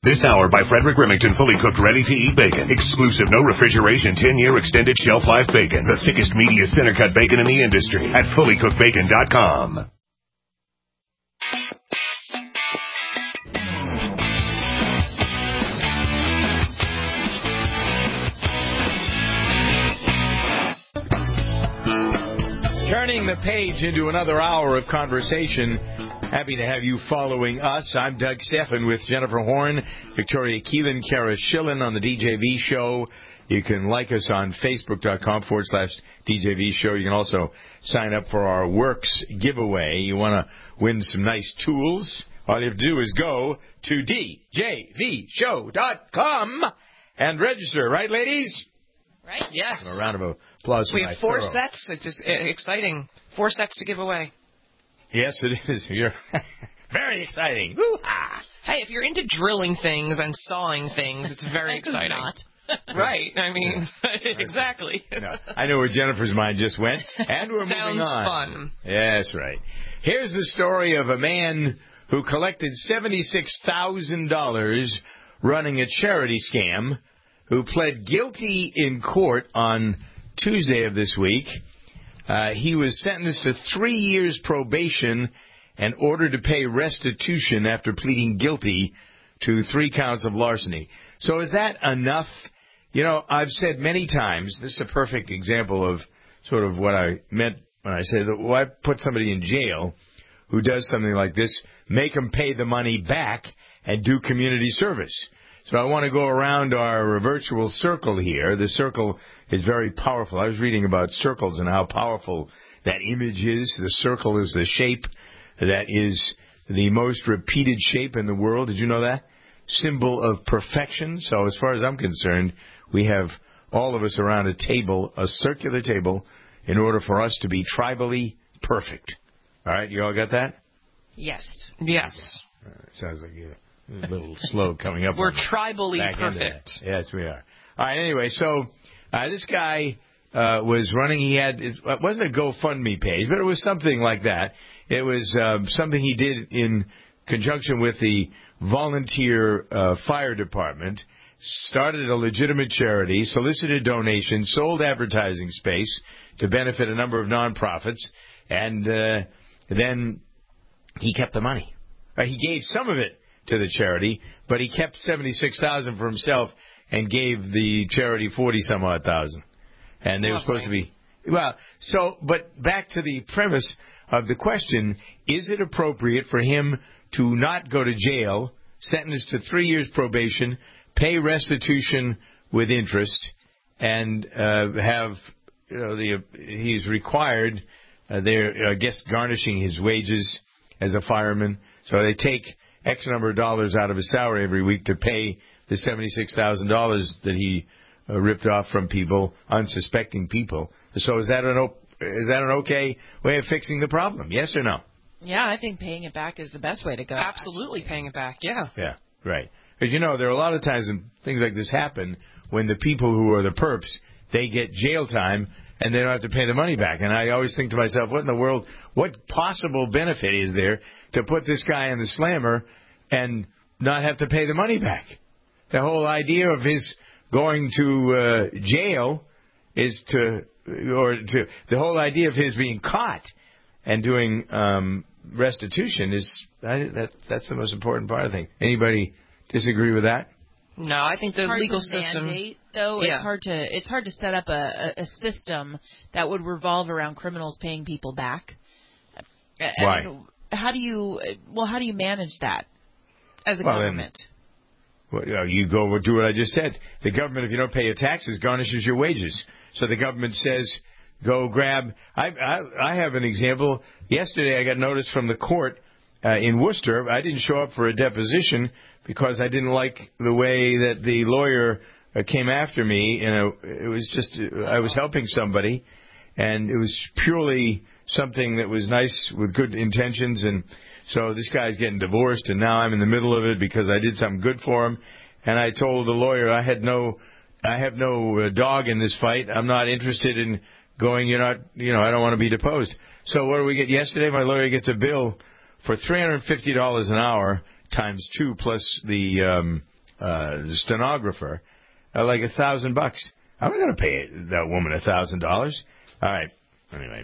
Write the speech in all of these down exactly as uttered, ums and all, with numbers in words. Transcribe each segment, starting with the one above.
This hour by Frederick Remington, fully cooked, ready-to-eat bacon. Exclusive, no refrigeration, ten-year extended shelf life bacon. The thickest, meatiest, center-cut bacon in the industry at fully cooked bacon dot com. Turning the page into another hour of conversation. Happy to have you following us. I'm Doug Steffen with Jennifer Horn, Victoria Keelan, Kara Schillen on the D J V Show. You can like us on Facebook.com forward slash DJV Show. You can also sign up for our Works giveaway. You want to win some nice tools? All you have to do is go to D J V show dot com and register. Right, ladies? Right, yes. A round of applause for We my have four thorough. sets. It's just exciting. Four sets to give away. Yes, it is. You're very exciting. Woo-ha. Hey, if you're into drilling things and sawing things, it's very exciting. Not. Right. I mean, Yeah. exactly. No, I know where Jennifer's mind just went, and we're Sounds moving on. fun. Yeah, that's right. Here's the story of a man who collected seventy-six thousand dollars running a charity scam, who pled guilty in court on Tuesday of this week. Uh, he was sentenced to three years probation and ordered to pay restitution after pleading guilty to three counts of larceny. So is that enough? You know, I've said many times, this is a perfect example of sort of what I meant when I said, that, why put somebody in jail who does something like this, make them pay the money back and do community service. So I want to go around our virtual circle here. The circle is very powerful. I was reading about circles and how powerful that image is. The circle is the shape that is the most repeated shape in the world. Did you know that? Symbol of perfection. So as far as I'm concerned, we have all of us around a table, a circular table, in order for us to be tribally perfect. All right, you all got that? Yes. Yes. Uh, sounds like you. A little slow coming up. We're on tribally back into perfect. that. Yes, we are. All right, anyway, so uh, this guy uh, was running. He had, it wasn't a GoFundMe page, but it was something like that. It was uh, something he did in conjunction with the volunteer uh, fire department, started a legitimate charity, solicited donations, sold advertising space to benefit a number of nonprofits, and uh, then he kept the money. Uh, he gave some of it to the charity, but he kept seventy-six thousand dollars for himself and gave the charity forty some odd thousand. And they were supposed to be, well, so, but back to the premise of the question, is it appropriate for him to not go to jail, sentenced to three years probation, pay restitution with interest, and uh, have, you know, the he's required, uh, they're, I guess, garnishing his wages as a fireman, so they take X number of dollars out of his salary every week to pay the seventy-six thousand dollars that he uh, ripped off from people, unsuspecting people. So is that an op- is that an okay way of fixing the problem? Yes or no? Yeah, I think paying it back is the best way to go. Absolutely paying it back, yeah. Yeah, right. Because, you know, there are a lot of times when things like this happen when the people who are the perps, they get jail time and they don't have to pay the money back. And I always think to myself, what in the world, what possible benefit is there to put this guy in the slammer and not have to pay the money back? The whole idea of his going to uh, jail is to, or to, the whole idea of his being caught and doing um, restitution is, I, that, that's the most important part, I think. Anybody disagree with that? No, I think the It's hard legal to system. mandate, though. Yeah. It's hard to it's hard to set up a, a, a system that would revolve around criminals paying people back. I Why? mean, how do you well? How do you manage that as a Well, government? Well, you know, you go do what I just said. The government, if you don't pay your taxes, garnishes your wages. So the government says, go grab. I, I, I have an example. Yesterday I got notice from the court uh, in Worcester. I didn't show up for a deposition because I didn't like the way that the lawyer uh, came after me. You know, it was just, uh, I was helping somebody, and it was purely something that was nice with good intentions. And so this guy's getting divorced, and now I'm in the middle of it because I did something good for him. And I told the lawyer I had no, I have no uh, dog in this fight. I'm not interested in going, you're not, you know, I don't want to be deposed. So what do we get yesterday? My lawyer gets a bill for three hundred fifty dollars an hour times two plus the um, uh, stenographer uh, like a thousand bucks. I'm not going to pay that woman a thousand dollars. All right. Anyway,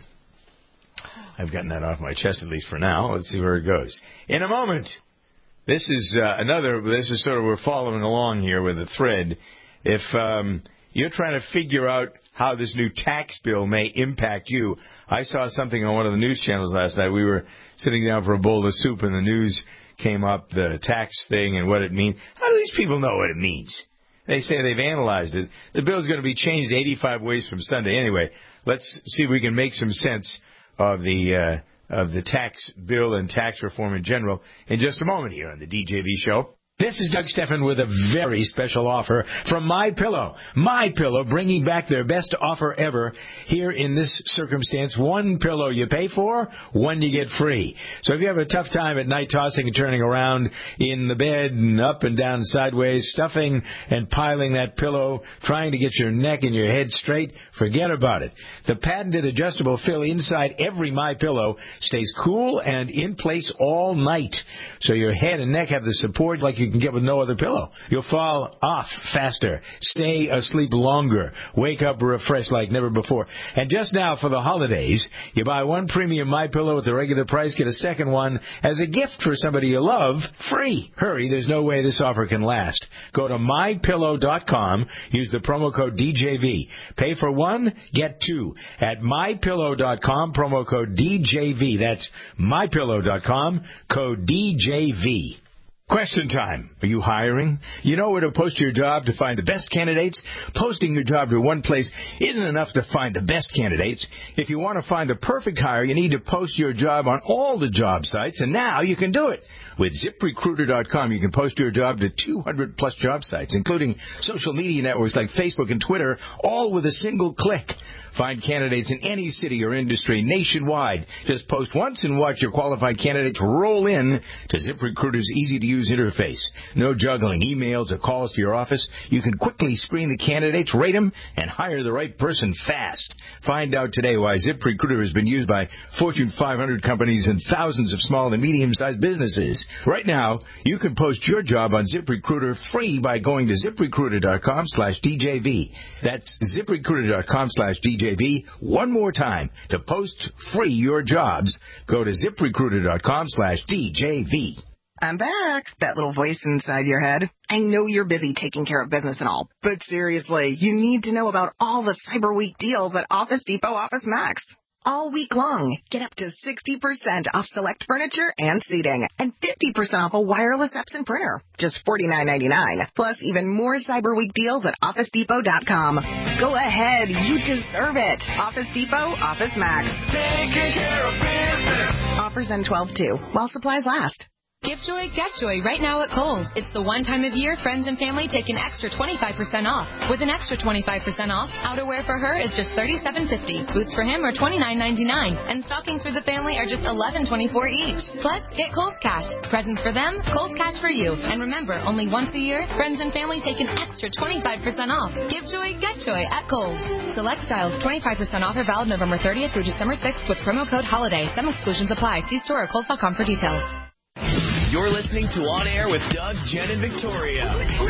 I've gotten that off my chest, at least for now. Let's see where it goes. In a moment, this is uh, another, this is sort of, we're following along here with a thread. If um, you're trying to figure out how this new tax bill may impact you, I saw something on one of the news channels last night. We were sitting down for a bowl of soup, and the news came up, the tax thing and what it means. How do these people know what it means? They say they've analyzed it. The bill's going to be changed eighty-five ways from Sunday. Anyway, let's see if we can make some sense of the uh, of the tax bill and tax reform in general in just a moment here on the D J V Show. This is Doug Stephan with a very special offer from MyPillow. MyPillow bringing back their best offer ever here in this circumstance. One pillow you pay for, one you get free. So if you have a tough time at night tossing and turning around in the bed and up and down sideways, stuffing and piling that pillow, trying to get your neck and your head straight, forget about it. The patented adjustable fill inside every MyPillow stays cool and in place all night. So your head and neck have the support like you can get with no other pillow. You'll fall off faster, stay asleep longer, wake up refreshed like never before. And just now for the holidays, you buy one premium MyPillow at the regular price, get a second one as a gift for somebody you love, free. Hurry, there's no way this offer can last. Go to my pillow dot com, use the promo code D J V. Pay for one, get two at my pillow dot com, promo code D J V. That's my pillow dot com, code D J V. Question time. Are you hiring? You know where to post your job to find the best candidates? Posting your job to one place isn't enough to find the best candidates. If you want to find the perfect hire, you need to post your job on all the job sites, and now you can do it. With zip recruiter dot com, you can post your job to two hundred plus job sites, including social media networks like Facebook and Twitter, all with a single click. Find candidates in any city or industry nationwide. Just post once and watch your qualified candidates roll in to ZipRecruiter's easy-to-use interface. No juggling emails or calls to your office. You can quickly screen the candidates, rate them, and hire the right person fast. Find out today why ZipRecruiter has been used by Fortune five hundred companies and thousands of small and medium-sized businesses. Right now, you can post your job on ZipRecruiter free by going to zip recruiter dot com slash D J V. That's zip recruiter dot com slash D J V. One more time. To post free your jobs, go to zip recruiter dot com slash D J V. I'm back. That little voice inside your head. I know you're busy taking care of business and all, but seriously, you need to know about all the Cyber Week deals at Office Depot Office Max. All week long, get up to sixty percent off select furniture and seating, and fifty percent off a wireless Epson printer. Just forty-nine ninety-nine. Plus even more Cyber Week deals at office depot dot com. Go ahead, you deserve it. Office Depot, Office Max. Taking care of business. Offers end twelve two, while supplies last. Give joy, get joy right now at Kohl's. It's the one time of year friends and family take an extra twenty-five percent off. With an extra twenty-five percent off, outerwear for her is just thirty-seven fifty. Boots for him are twenty-nine ninety-nine. And stockings for the family are just eleven twenty-four each. Plus, get Kohl's Cash. Presents for them, Kohl's Cash for you. And remember, only once a year, friends and family take an extra twenty-five percent off. Give joy, get joy at Kohl's. Select styles, twenty-five percent off are valid November thirtieth through December sixth with promo code HOLIDAY. Some exclusions apply. See store at Kohl's dot com for details. You're listening to On Air with Doug, Jen, and Victoria.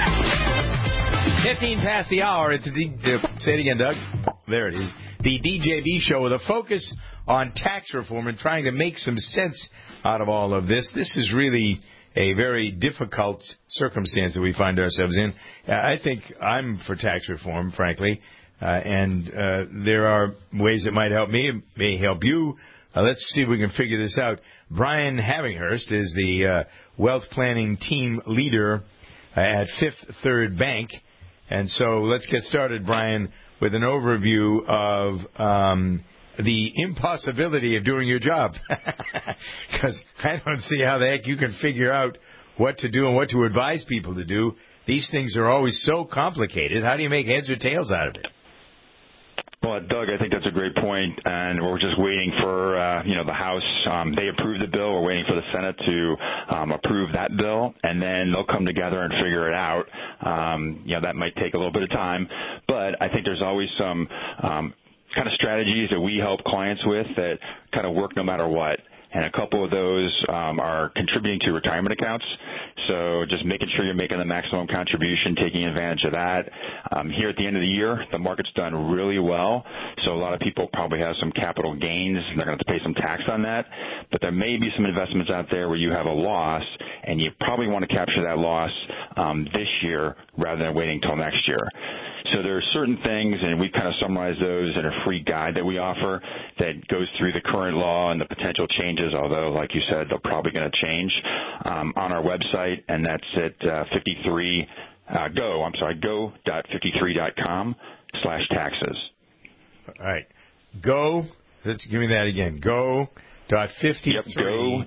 fifteen past the hour. It's the D- uh, say it again, Doug. There it is. The D J V Show with a focus on tax reform and trying to make some sense out of all of this. This is really a very difficult circumstance that we find ourselves in. Uh, I think I'm for tax reform, frankly, uh, and uh, there are ways that might help me, it may help you. Uh, let's see if we can figure this out. Brian Havinghurst is the uh, wealth planning team leader uh, at Fifth Third Bank. And so let's get started, Brian, with an overview of um, the impossibility of doing your job. Because I don't see how the heck you can figure out what to do and what to advise people to do. These things are always so complicated. How do you make heads or tails out of it? Well, Doug, I think that's a great point, and we're just waiting for, uh, you know, the House. Um, they approved the bill. We're waiting for the Senate to um, approve that bill, and then they'll come together and figure it out. Um, you know, that might take a little bit of time, but I think there's always some um, kind of strategies that we help clients with that kind of work no matter what. and a couple of those um, are contributing to retirement accounts. So just making sure you're making the maximum contribution, taking advantage of that. Um, here at the end of the year, the market's done really well, so a lot of people probably have some capital gains, and they're going to have to pay some tax on that. But there may be some investments out there where you have a loss, and you probably want to capture that loss um, this year rather than waiting until next year. So there are certain things, and we kind of summarize those in a free guide that we offer that goes through the current law and the potential changes, although, like you said, they're probably going to change um, on our website, and that's at uh, fifty-three, uh, go, I'm sorry, go dot fifty-three dot com slash taxes. All right. Go, let's give me that again, go dot fifty-three. Yep, go.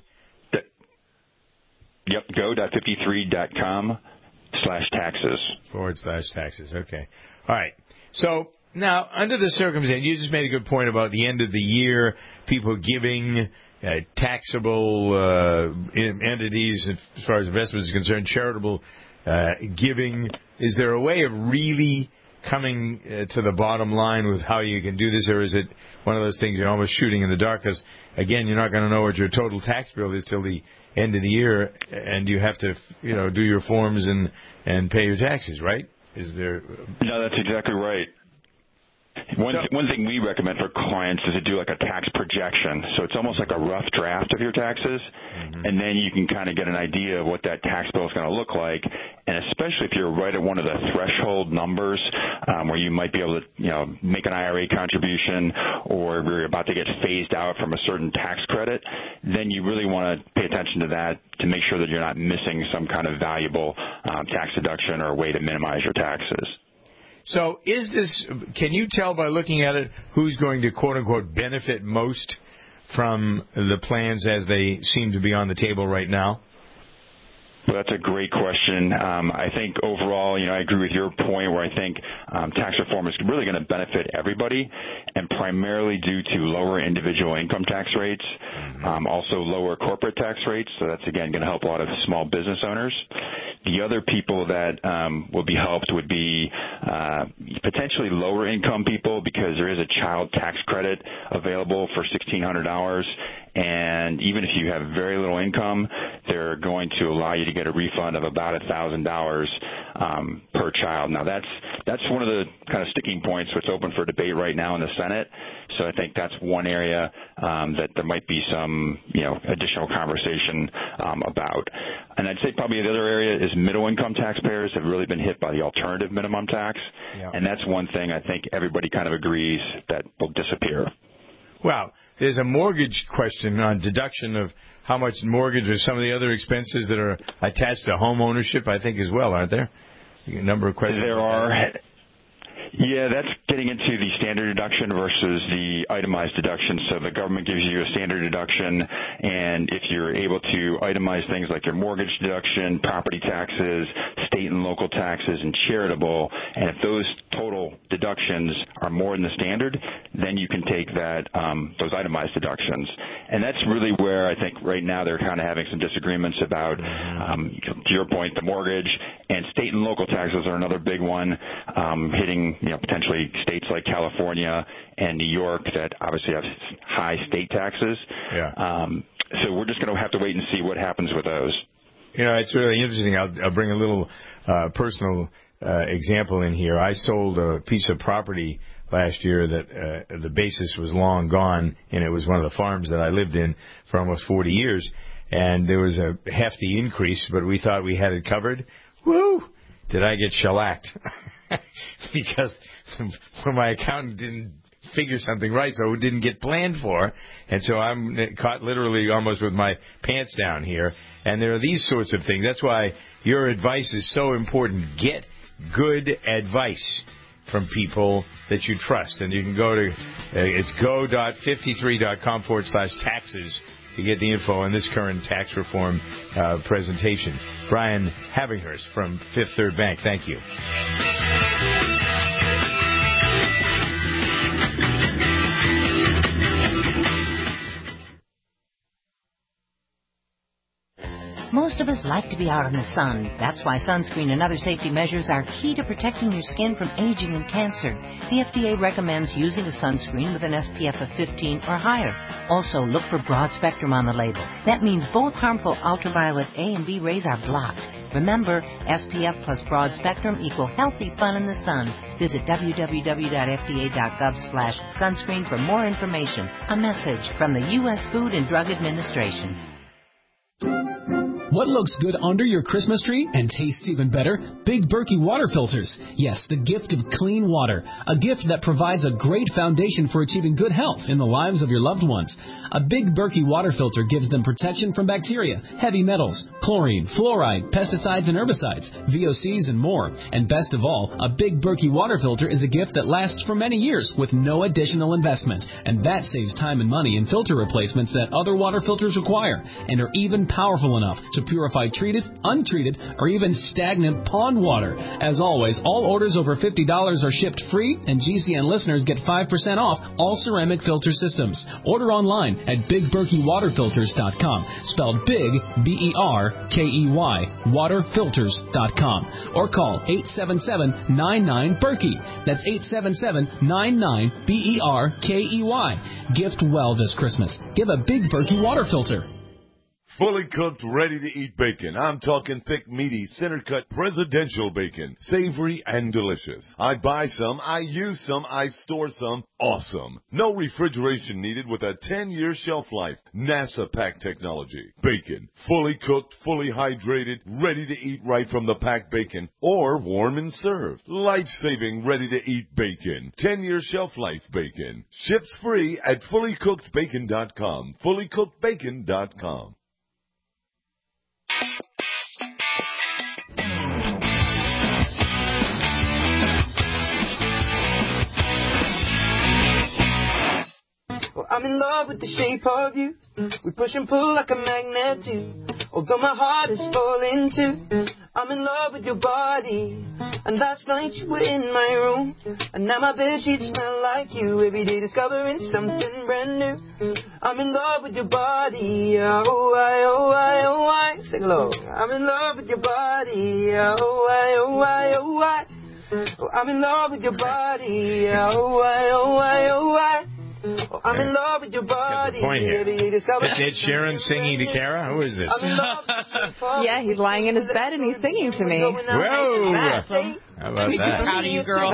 Yep, go dot fifty-three dot com slash taxes. Forward slash taxes. Okay. All right. So now, under the circumstance, you just made a good point about the end of the year, people giving uh, taxable uh, entities, as far as investments is concerned, charitable uh, giving. Is there a way of really coming uh, to the bottom line with how you can do this, or is it one of those things you're almost shooting in the dark? Because, again, you're not going to know what your total tax bill is till the end of the year, and you have to, you know, do your forms and, and pay your taxes, right? Is there? No, that's exactly right. One, th- one thing we recommend for clients is to do like a tax projection. So it's almost like a rough draft of your taxes, mm-hmm. and then you can kind of get an idea of what that tax bill is going to look like. And especially if you're right at one of the threshold numbers um, where you might be able to, you know, make an I R A contribution, or you're about to get phased out from a certain tax credit, then you really want to pay attention to that to make sure that you're not missing some kind of valuable um, tax deduction or way to minimize your taxes. So is this, can you tell by looking at it who's going to, quote-unquote, benefit most from the plans as they seem to be on the table right now? Well, that's a great question. Um, I think overall, you know, I agree with your point where I think um, tax reform is really going to benefit everybody, and primarily due to lower individual income tax rates, um, also lower corporate tax rates. So that's, again, going to help a lot of small business owners. The other people that um, will be helped would be uh, potentially lower income people, because there is a child tax credit available for sixteen hundred dollars. And even if you have very little income, they're going to allow you to get a refund of about one thousand dollars um, per child. Now, that's that's one of the kind of sticking points that's open for debate right now in the Senate. So I think that's one area um, that there might be some, you know, additional conversation um, about. And I'd say probably the other area is middle-income taxpayers have really been hit by the alternative minimum tax. Yeah. And that's one thing I think everybody kind of agrees that will disappear. Well, there's a mortgage question on deduction of how much mortgage or some of the other expenses that are attached to home ownership, I think, as well, aren't there? A number of questions. There are. Yeah, that's getting into the standard deduction versus the itemized deduction. So the government gives you a standard deduction, and if you're able to itemize things like your mortgage deduction, property taxes, state and local taxes, and charitable, and if those total deductions are more than the standard, then you can take that um, those itemized deductions. And that's really where I think right now they're kind of having some disagreements about, um, to your point, the mortgage, and state and local taxes are another big one, um, hitting, you know, potentially states like California and New York that obviously have high state taxes. Yeah. Um, so we're just going to have to wait and see what happens with those. You know, it's really interesting. I'll, I'll bring a little uh, personal uh, example in here. I sold a piece of property last year that uh, the basis was long gone, and it was one of the farms that I lived in for almost forty years. And there was a hefty increase, but we thought we had it covered. Woo! Did I get shellacked? Because my accountant didn't figure something right, so it didn't get planned for. And so I'm caught literally almost with my pants down here. And there are these sorts of things. That's why your advice is so important. Get good advice from people that you trust. And you can go to, uh, it's go dot fifty-three dot com forward slash taxes to get the info on this current tax reform uh, presentation. Brian Havinghurst from Fifth Third Bank, thank you. Most of of us like to be out in the sun. That's why sunscreen and other safety measures are key to protecting your skin from aging and cancer. The F D A recommends using a sunscreen with an S P F of fifteen or higher. Also, look for broad spectrum on the label. That means both harmful ultraviolet A and B rays are blocked. Remember, S P F plus broad spectrum equal healthy fun in the sun. Visit w w w dot f d a dot gov slash sunscreen for more information. A message from the U S Food and Drug Administration. What looks good under your Christmas tree and tastes even better? Big Berkey water filters. Yes, the gift of clean water. A gift that provides a great foundation for achieving good health in the lives of your loved ones. A Big Berkey water filter gives them protection from bacteria, heavy metals, chlorine, fluoride, pesticides and herbicides, V O Cs and more. And best of all, a Big Berkey water filter is a gift that lasts for many years with no additional investment. And that saves time and money in filter replacements that other water filters require and are even powerful enough to purify treated, untreated, or even stagnant pond water. As always, all orders over fifty dollars are shipped free, and G C N listeners get five percent off all ceramic filter systems. Order online at big berkey water filters dot com, spelled big, B E R K E Y, water filters dot com, or call eight seven seven, nine nine, Berkey. That's eight seven seven, nine nine, B E R K E Y. Gift well this Christmas. Give a Big Berkey water filter. Fully cooked, ready-to-eat bacon. I'm talking thick, meaty, center-cut presidential bacon. Savory and delicious. I buy some, I use some, I store some. Awesome. No refrigeration needed with a ten-year shelf life. NASA pack technology. Bacon. Fully cooked, fully hydrated, ready to eat right from the packed bacon. Or warm and served. Life-saving, ready-to-eat bacon. ten-year shelf life bacon. Ships free at fully cooked bacon dot com. fully cooked bacon dot com. Well, I'm in love with the shape of you. We push and pull like a magnet do. Although my heart is falling too. I'm in love with your body. And last night you were in my room. And now my bedsheets smell like you. Every day discovering something brand new. I'm in love with your body. Oh, I, oh, I, oh, I. Sing along. I'm in love with your body. Oh, I, oh, I, oh, I. Oh, I'm in love with your body. Oh, I, oh, I, oh, I. Oh, I'm in love with your body. Point here. It's Ed Sheeran singing to Kara? Who is this? Yeah, he's lying in his bed and he's singing to me. Whoa! How about that? Proud of you, girl.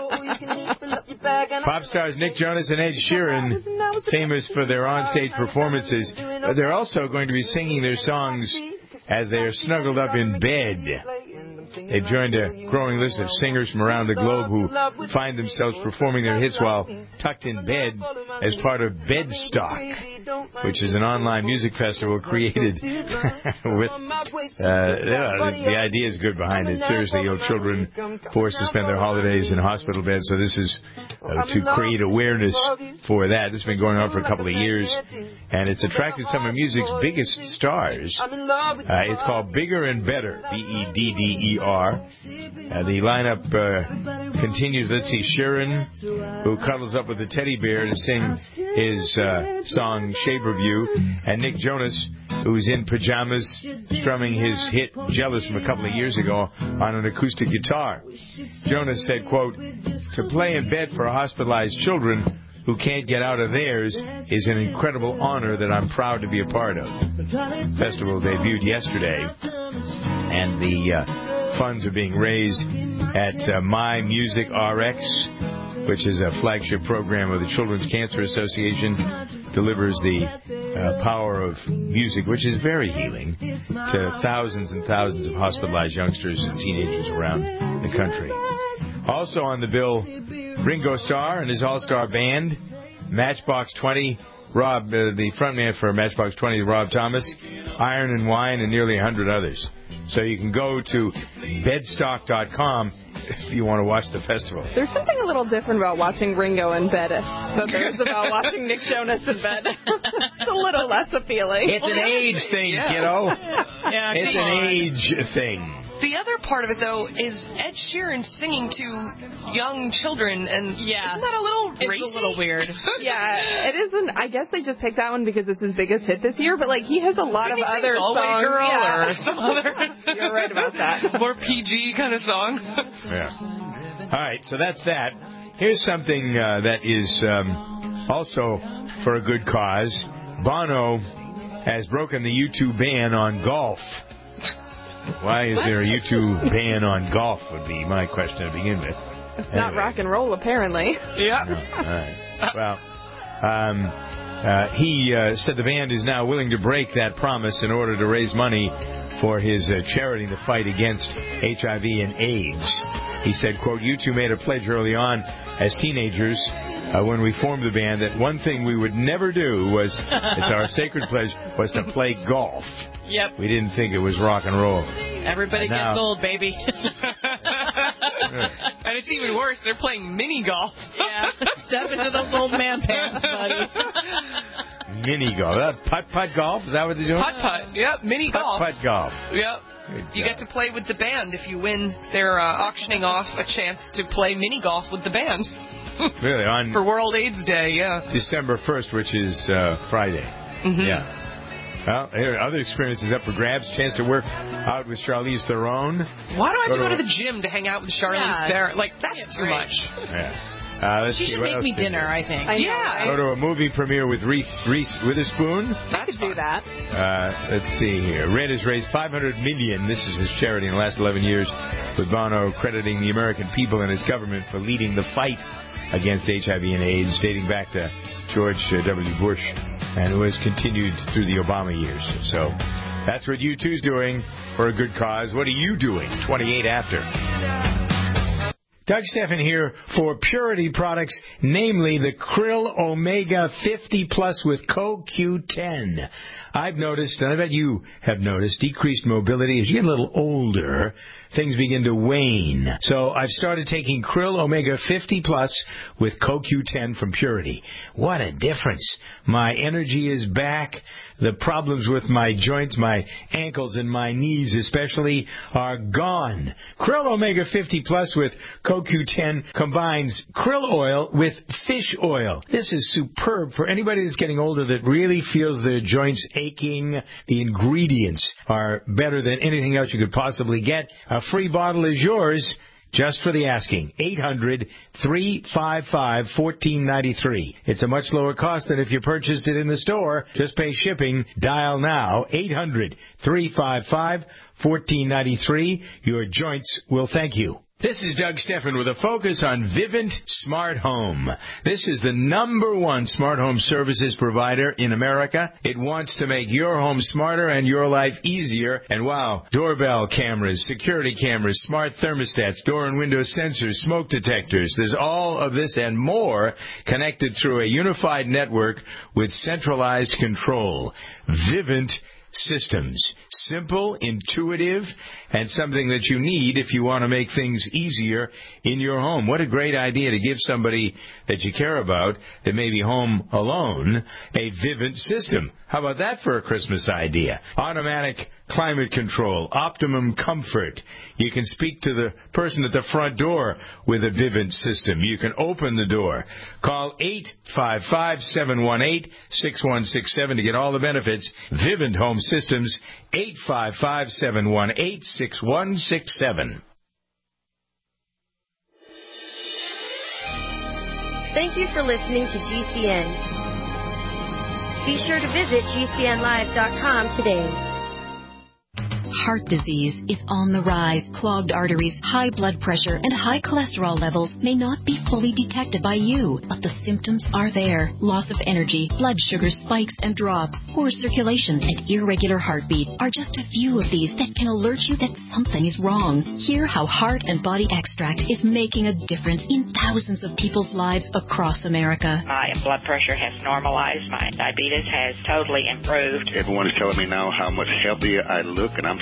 Pop stars Nick Jonas and Ed Sheeran, famous for their onstage performances, but they're also going to be singing their songs as they are snuggled up in bed. They've joined a growing list of singers from around the globe who find themselves performing their hits while tucked in bed as part of Bedstock, which is an online music festival created with, uh, the, the idea is good behind it. Seriously, you know, children forced to spend their holidays in hospital beds, so this is uh, to create awareness for that. This has been going on for a couple of years, and it's attracted some of music's biggest stars. Uh, it's called Bigger and Better, B E D D E R. Uh, the lineup uh, continues. Let's see, Sheeran, who cuddles up with a teddy bear to sing his uh, song Shape of You, and Nick Jonas, who's in pajamas strumming his hit Jealous from a couple of years ago on an acoustic guitar. Jonas said, quote, "To play in bed for hospitalized children who can't get out of theirs is an incredible honor that I'm proud to be a part of." The festival debuted yesterday, and the uh, funds are being raised at uh, My Music R X, which is a flagship program of the Children's Cancer Association, delivers the uh, power of music, which is very healing, to thousands and thousands of hospitalized youngsters and teenagers around the country. Also on the bill, Ringo Starr and his all-star band, Matchbox twenty, Rob, uh, the frontman for Matchbox twenty, Rob Thomas, Iron and Wine, and nearly a hundred others. So you can go to bedstock dot com if you want to watch the festival. There's something a little different about watching Ringo in bed than there is about watching Nick Jonas in bed. It's a little less appealing. It's an age thing, yeah. kiddo. Yeah, it's an on. age thing. The other part of it, though, is Ed Sheeran singing to young children, and yeah. isn't that a little It's racy? a little weird. Yeah, it isn't. I guess they just picked that one because it's his biggest hit this year, but like he has a lot Didn't of he other sing Galway songs. Girl yeah. or some other. You're right about that. More P G kind of song. Yeah. All right, so that's that. Here's something uh, that is um, also for a good cause. Bono has broken the YouTube ban on golf. Why is there a YouTube ban on golf would be my question to begin with. It's anyway. not rock and roll, apparently. Yeah. No. All right. Well, um, uh, he uh, said the band is now willing to break that promise in order to raise money for his uh, charity in the fight against H I V and AIDS. He said, quote, "You two made a pledge early on as teenagers uh, when we formed the band that one thing we would never do was, it's our sacred pledge, was to play golf. Yep. We didn't think it was rock and roll." Everybody Now- gets old, baby. And it's even worse. They're playing mini golf. Yeah. Step into those old man pants, buddy. Mini golf. Uh, putt-putt golf? Is that what they're doing? Putt-putt. Yep, mini golf. Putt-putt golf. Yep. Good You job. get to play with the band if you win. They're uh, auctioning off a chance to play mini golf with the band. Really? On For World AIDS Day, yeah. December first, which is uh, Friday. Mm-hmm. Yeah. Well, here are other experiences up for grabs. Chance to work out with Charlize Theron. Why do I have Go to go to- to the gym to hang out with Charlize Yeah. Theron? Like, that's too great. much. Yeah. Uh, let's She see, should what make else me did dinner, we- I think. I know, Yeah. Go right? to a movie premiere with Reese, Reese Witherspoon. That's I could do that. Uh, let's see here. Red has raised five hundred million dollars. This is his charity in the last eleven years, with Bono crediting the American people and his government for leading the fight against H I V and AIDS, dating back to George W. Bush, and who has continued through the Obama years. So that's what U two's doing for a good cause. What are you doing? twenty-eight after. Doug Steffen here for Purity products, namely the Krill Omega fifty Plus with C O Q ten. I've noticed, and I bet you have noticed, decreased mobility as you get a little older. Things begin to wane. So I've started taking Krill Omega fifty Plus with C O Q ten from Purity. What a difference. My energy is back. The problems with my joints, my ankles and my knees especially, are gone. Krill Omega fifty Plus with C O Q ten combines krill oil with fish oil. This is superb for anybody that's getting older that really feels their joints aching. The ingredients are better than anything else you could possibly get. A free bottle is yours just for the asking. eight hundred, three five five, one four nine three. It's a much lower cost than if you purchased it in the store. Just pay shipping. Dial now. eight hundred, three five five, one four nine three. Your joints will thank you. This is Doug Steffen with a focus on Vivint Smart Home. This is the number one smart home services provider in America. It wants to make your home smarter and your life easier. And wow, doorbell cameras, security cameras, smart thermostats, door and window sensors, smoke detectors. There's all of this and more connected through a unified network with centralized control. Vivint Systems. Simple, intuitive, and something that you need if you want to make things easier in your home. What a great idea to give somebody that you care about that may be home alone a Vivint system. How about that for a Christmas idea? Automatic climate control, optimum comfort. You can speak to the person at the front door with a Vivint system. You can open the door. Call eight five five, seven one eight, six one six seven to get all the benefits. Vivint Home Systems, eight five five, seven one eight, six one six seven. Thank you for listening to G C N. Be sure to visit G C N live dot com today. Heart disease is on the rise. Clogged arteries, high blood pressure, and high cholesterol levels may not be fully detected by you, but the symptoms are there. Loss of energy, blood sugar spikes and drops, poor circulation, and irregular heartbeat are just a few of these that can alert you that something is wrong. Hear how Heart and Body Extract is making a difference in thousands of people's lives across America. My blood pressure has normalized. My diabetes has totally improved. Everyone is telling me now how much healthier I look, and I'm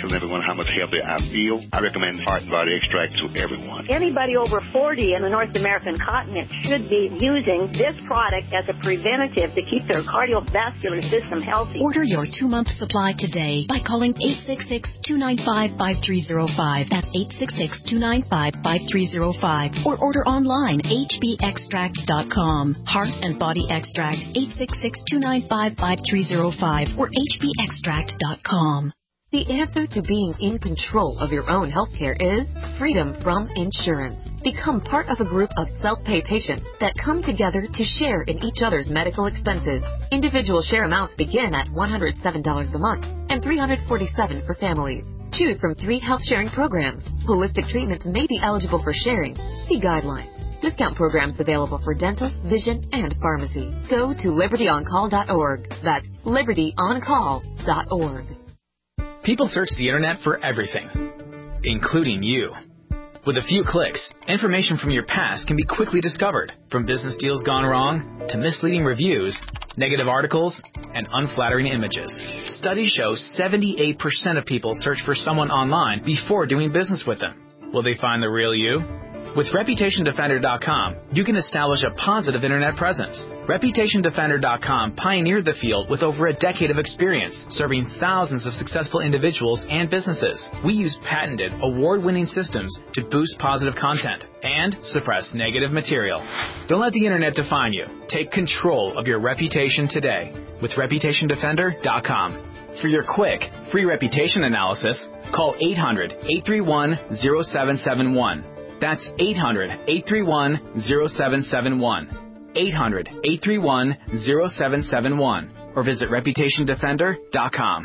telling everyone how much healthier I feel. I recommend Heart and Body Extract to everyone. Anybody over forty in the North American continent should be using this product as a preventative to keep their cardiovascular system healthy. Order your two-month supply today by calling eight six six, two nine five, five three zero five. That's eight six six, two nine five, five three zero five. Or order online, h b extract dot com. Heart and Body Extract, eight six six, two nine five, five three zero five or h b extract dot com. The answer to being in control of your own healthcare is freedom from insurance. Become part of a group of self-pay patients that come together to share in each other's medical expenses. Individual share amounts begin at one hundred seven dollars a month and three hundred forty-seven dollars for families. Choose from three health sharing programs. Holistic treatments may be eligible for sharing. See guidelines. Discount programs available for dental, vision, and pharmacy. Go to liberty on call dot org. That's liberty on call dot org. People search the internet for everything, including you. With a few clicks, information from your past can be quickly discovered, from business deals gone wrong to misleading reviews, negative articles, and unflattering images. Studies show seventy-eight percent of people search for someone online before doing business with them. Will they find the real you? With Reputation Defender dot com, you can establish a positive internet presence. Reputation Defender dot com pioneered the field with over a decade of experience, serving thousands of successful individuals and businesses. We use patented, award-winning systems to boost positive content and suppress negative material. Don't let the internet define you. Take control of your reputation today with Reputation Defender dot com. For your quick, free reputation analysis, call eight hundred, eight three one, zero seven seven one. That's eight hundred, eight three one, zero seven seven one. eight hundred, eight three one, zero seven seven one. Or visit Reputation Defender dot com.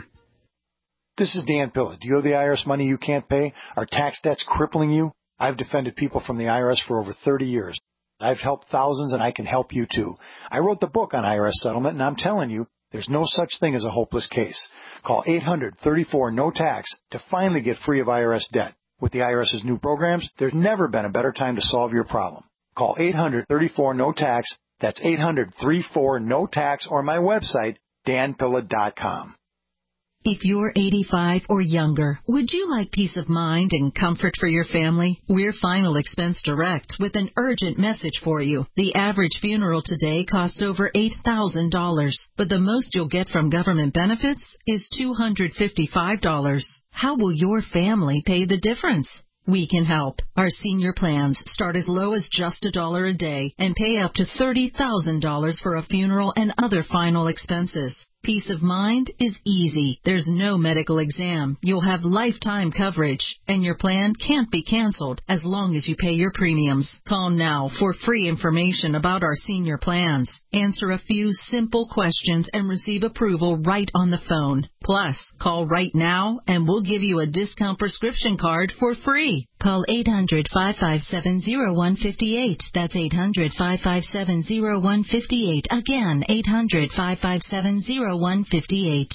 This is Dan Pilla. Do you owe the I R S money you can't pay? Are tax debts crippling you? I've defended people from the I R S for over thirty years. I've helped thousands, and I can help you too. I wrote the book on I R S settlement, and I'm telling you, there's no such thing as a hopeless case. Call eight hundred, thirty-four, no tax to finally get free of I R S debt. With the IRS's new programs, there's never been a better time to solve your problem. Call eight hundred, thirty-four, no tax. That's eight hundred, thirty-four, no tax, or my website, dan pilla dot com. If you're eighty-five or younger, would you like peace of mind and comfort for your family? We're Final Expense Direct with an urgent message for you. The average funeral today costs over eight thousand dollars, but the most you'll get from government benefits is two hundred fifty-five dollars. How will your family pay the difference? We can help. Our senior plans start as low as just a dollar a day and pay up to thirty thousand dollars for a funeral and other final expenses. Peace of mind is easy. There's no medical exam. You'll have lifetime coverage, and your plan can't be canceled as long as you pay your premiums. Call now for free information about our senior plans. Answer a few simple questions and receive approval right on the phone. Plus, call right now and we'll give you a discount prescription card for free. Call eight hundred, five five seven, zero one five eight. That's eight hundred, five five seven, zero one five eight. Again, eight hundred, five five seven, zero one five eight.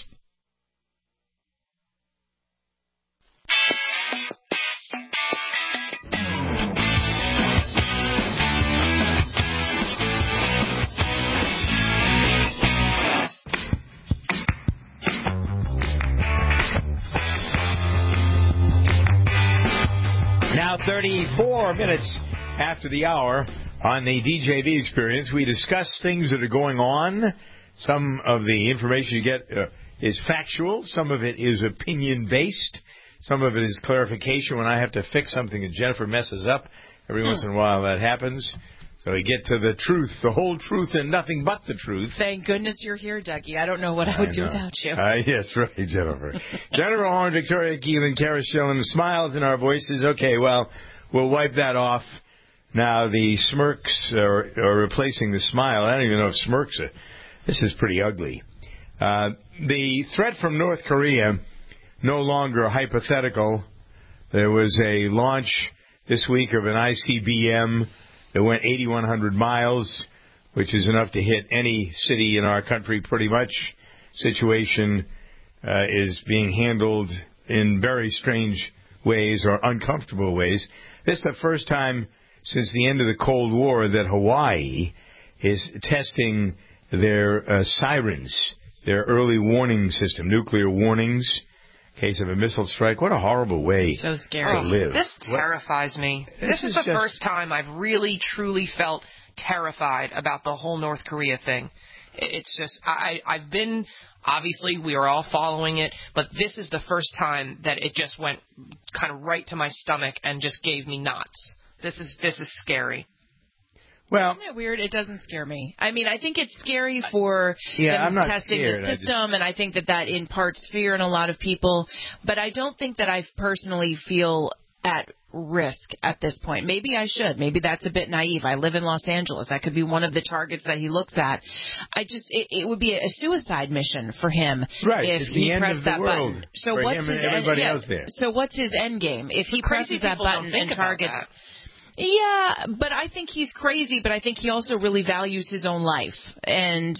Now thirty-four minutes after the hour on the D J V Experience, we discuss things that are going on. Some of the information you get uh, is factual. Some of it is opinion-based. Some of it is clarification when I have to fix something that Jennifer messes up. Every once in a while that happens. So we get to the truth, the whole truth, and nothing but the truth. Thank goodness you're here, Dougie. I don't know what I would I do without you. Uh, yes, right, Jennifer. Jennifer Horn, Victoria Keelan, Kara Schillen, smiles in our voices. Okay, well, we'll wipe that off. Now, the smirks are, are replacing the smile. I don't even know if smirks are. This is pretty ugly. Uh, the threat from North Korea, no longer hypothetical. There was a launch this week of an I C B M that went eighty-one hundred miles, which is enough to hit any city in our country pretty much. Situation uh, is being handled in very strange ways or uncomfortable ways. This is the first time since the end of the Cold War that Hawaii is testing their uh, sirens, their early warning system, nuclear warnings, case of a missile strike. What a horrible way so scary. to live. This terrifies me. This This, is, is the just- first time I've really, truly felt terrified about the whole North Korea thing. It's just, I, I've been, obviously, we are all following it, but this is the first time that it just went kind of right to my stomach and just gave me knots. This is, this is scary. Well, isn't it weird? It doesn't scare me. I mean, I think it's scary for Yeah, them I'm not testing scared. the I just- system, and I think that that imparts fear in a lot of people. But I don't think that I personally feel at risk at this point. Maybe I should. Maybe that's a bit naive. I live in Los Angeles. That could be one of the targets that he looks at. I just, it, it would be a suicide mission for him Right, if it's the he end pressed of the that world button. So for what's him his and everybody end, yeah, else there. So what's his end game? If he Crazy presses that people don't button think and about targets. that. Yeah, but I think he's crazy, but I think he also really values his own life. And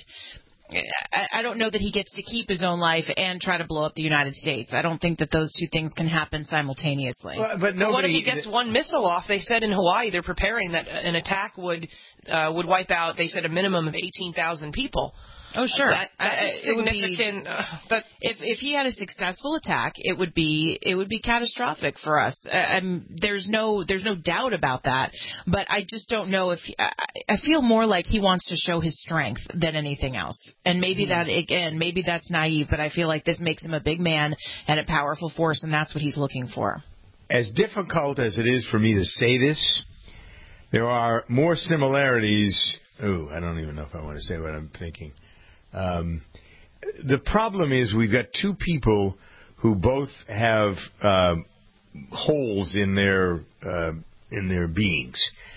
I, I don't know that he gets to keep his own life and try to blow up the United States. I don't think that those two things can happen simultaneously. Well, but But what if nobody. he gets one missile off? They said in Hawaii they're preparing that an attack would uh, would wipe out, they said, a minimum of eighteen thousand people. Oh, sure. That, that I- is it would be- significant. uh, that, If if he had a successful attack, it would be it would be catastrophic for us. I, I'm, there's no there's no doubt about that. But I just don't know if I, I feel more like he wants to show his strength than anything else. And maybe that again, maybe that's naive, but I feel like this makes him a big man and a powerful force, and that's what he's looking for. As difficult as it is for me to say this, there are more similarities. Oh, I don't even know if I want to say what I'm thinking. Um, the problem is we've got two people who both have uh, holes in their uh, in their beings,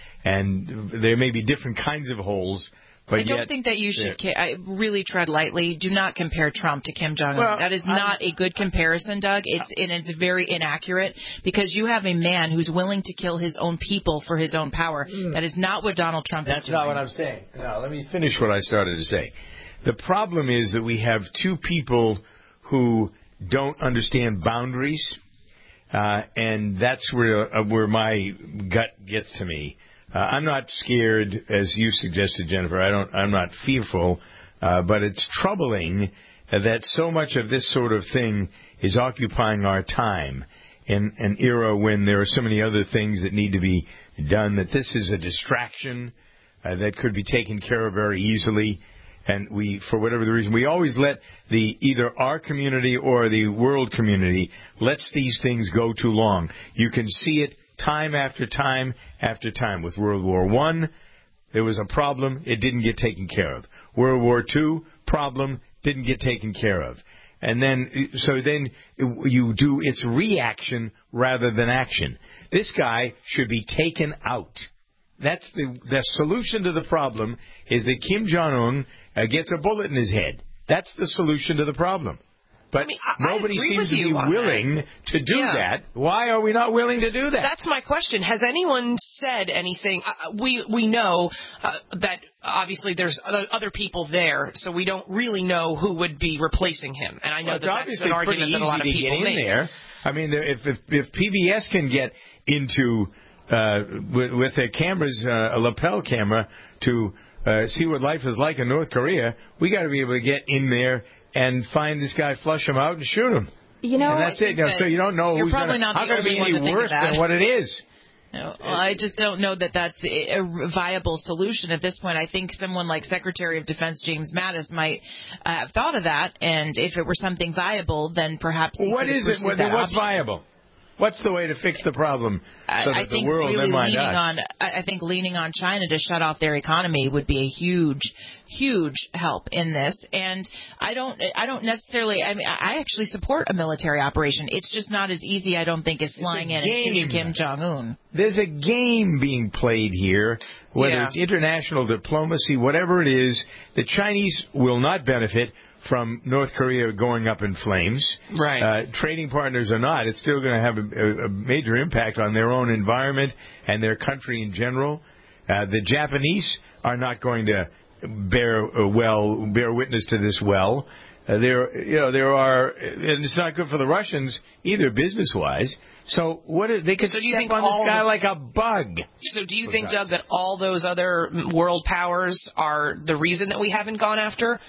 and there may be different kinds of holes. But I don't yet, think that you should yeah. ca- I really tread lightly. Do not compare Trump to Kim Jong-un. Well, that is I'm- not a good comparison, Doug. It's and it's very inaccurate because you have a man who's willing to kill his own people for his own power. Mm. That is not what Donald Trump That's is doing. not what I'm saying. Now, let me finish what I started to say. The problem is that we have two people who don't understand boundaries, uh, and that's where uh, where my gut gets to me. Uh, I'm not scared, as you suggested, Jennifer. I don't. I'm not fearful, uh, but it's troubling that so much of this sort of thing is occupying our time in an era when there are so many other things that need to be done. That this is a distraction uh, that could be taken care of very easily. And we, for whatever the reason, we always let the either our community or the world community lets these things go too long. You can see it time after time after time. With World War One, there was a problem; it didn't get taken care of. World War Two, problem didn't get taken care of. And then, so then you do its reaction rather than action. This guy should be taken out. That's the the solution to the problem is that Kim Jong-un uh, gets a bullet in his head. That's the solution to the problem. But I mean, I- I nobody agree seems with to you be on willing that. to do Yeah. that. Why are we not willing to do that? That's my question. Has anyone said anything? Uh, we we know uh, that obviously there's other, other people there, so we don't really know who would be replacing him. And I know Well, it's that that's obviously an argument pretty that a lot of easy to people get in make. there. I mean, if if, if P B S can get into uh, with, with their cameras, uh, a lapel camera, to uh, see what life is like in North Korea, we got to be able to get in there and find this guy, flush him out, and shoot him. You know, and that's I it. think Now, that so you don't know you're who's probably gonna, not the how can it only be one any to think of worse that. than what it is. No, well, I just don't know that that's a a viable solution at this point. I think someone like Secretary of Defense James Mattis might uh, have thought of that, and if it were something viable, then perhaps he What could have is it? pursued What, that what's option. viable? What's the way to fix the problem so I, that I the think world, really never mind leaning us? on I I think leaning on China to shut off their economy would be a huge, huge help in this. And I don't I don't necessarily I mean I actually support a military operation. It's just not as easy, I don't think, as flying in and shooting game. Kim Jong Un. There's a game being played here, whether Yeah. it's international diplomacy, whatever it is. The Chinese will not benefit from North Korea going up in flames. Right. Uh, trading partners or not, it's still going to have a, a major impact on their own environment and their country in general. Uh, the Japanese are not going to bear uh, well bear witness to this well. Uh, there, you know, there are, and it's not good for the Russians either, business-wise. So what? Are, they could So do you step think on all this guy the- like a bug. So do you For think, God's Doug, that all those other world powers are the reason that we haven't gone after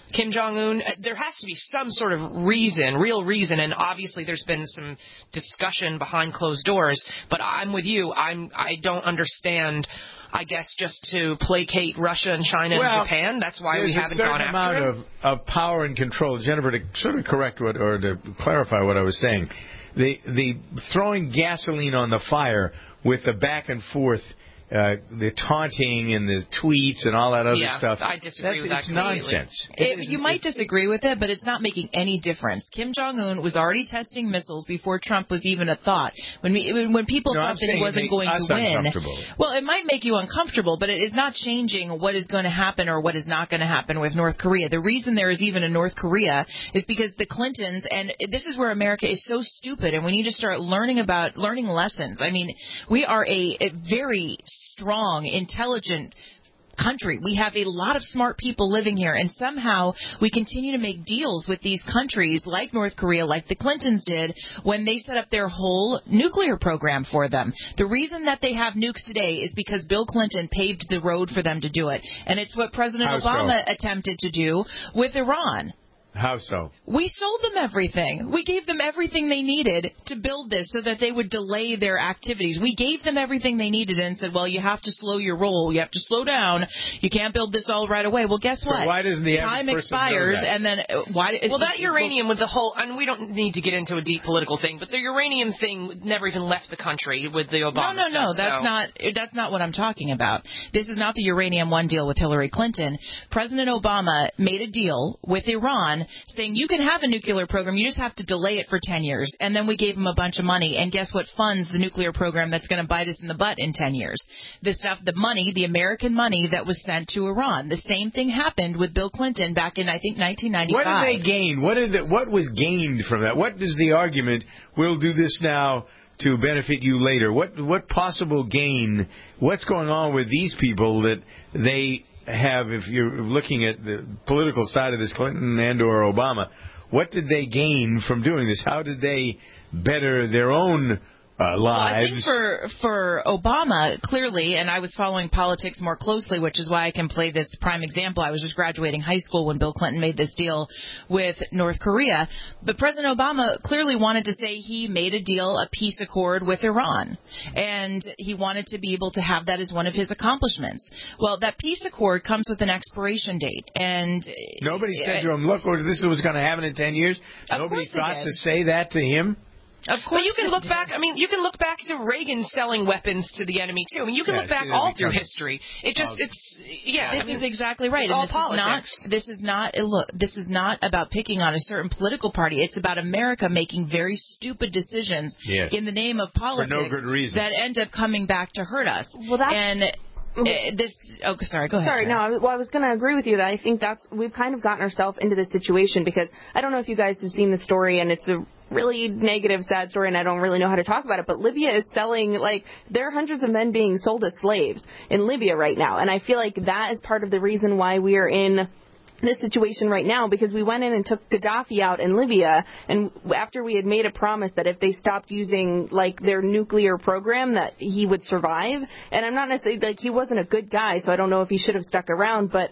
Kim Jong-un, there has to be some sort of reason, real reason, and obviously there's been some discussion behind closed doors, but I'm with you. I'm, I don't understand, I guess, just to placate Russia and China well, and Japan. That's why we haven't gone after amount him. Of, of power and control. Jennifer, to sort of correct what, or to clarify what I was saying, the, the throwing gasoline on the fire with the back and forth, Uh, the taunting and the tweets and all that other yeah, stuff. I disagree with that it's completely. nonsense. It, It, you might disagree with it, but it's not making any difference. Kim Jong-un was already testing missiles before Trump was even a thought. When we, when people no, thought I'm that he wasn't going to win, well, it might make you uncomfortable, but it is not changing what is going to happen or what is not going to happen with North Korea. The reason there is even a North Korea is because the Clintons, and this is where America is so stupid, and we need to start learning about learning lessons. I mean, we are a, a very strong, intelligent country. We have a lot of smart people living here, and somehow we continue to make deals with these countries like North Korea, like the Clintons did when they set up their whole nuclear program for them. The reason that they have nukes today is because Bill Clinton paved the road for them to do it, and it's what President How Obama so? attempted to do with Iran. How so? We sold them everything. We gave them everything they needed to build this so that they would delay their activities. We gave them everything they needed and said, well, you have to slow your roll. You have to slow down. You can't build this all right away. Well, guess so what? Why doesn't the time average person expires know that? and then uh, why? Well, that uranium with the whole, and we don't need to get into a deep political thing, but the uranium thing never even left the country with the Obama No, no, no. stuff, That's so. not. That's not what I'm talking about. This is not the uranium one deal with Hillary Clinton. President Obama made a deal with Iran saying you can have a nuclear program, you just have to delay it for ten years. And then we gave him a bunch of money, and guess what funds the nuclear program that's going to bite us in the butt in ten years? The stuff, the money, the American money that was sent to Iran. The same thing happened with Bill Clinton back in, I think, nineteen ninety-five. What did they gain? What did it, what was gained from that? What is the argument, we'll do this now to benefit you later? What what possible gain, what's going on with these people that they have, if you're looking at the political side of this, Clinton and or Obama, what did they gain from doing this? How did they better their own uh, lives? Well, I think for for Obama, clearly, and I was following politics more closely, which is why I can play this prime example. I was just graduating high school when Bill Clinton made this deal with North Korea. But President Obama clearly wanted to say he made a deal, a peace accord with Iran. And he wanted to be able to have that as one of his accomplishments. Well, that peace accord comes with an expiration date. And nobody said to him, look, this is what's going to happen in ten years. Nobody thought to say that to him. Of course, but you can look back. I mean, you can look back to Reagan selling weapons to the enemy too. I mean, you can yes, look back all through history. It just, uh, it's, yeah. This I mean, is exactly right. It's and all this politics. Is not, this is not. Look, this is not about picking on a certain political party. It's about America making very stupid decisions yes. in the name of politics for no good reason that end up coming back to hurt us. Well, that's. And, Uh, this. Oh, sorry. Go ahead. Sorry, no. I, well, I was going to agree with you that I think that's we've kind of gotten ourselves into this situation because I don't know if you guys have seen the story, and it's a really negative, sad story, and I don't really know how to talk about it. But Libya is selling like there are hundreds of men being sold as slaves in Libya right now, and I feel like that is part of the reason why we are in this situation right now, because we went in and took Gaddafi out in Libya, and after we had made a promise that if they stopped using like their nuclear program that he would survive. And I'm not necessarily like he wasn't a good guy, so I don't know if he should have stuck around, but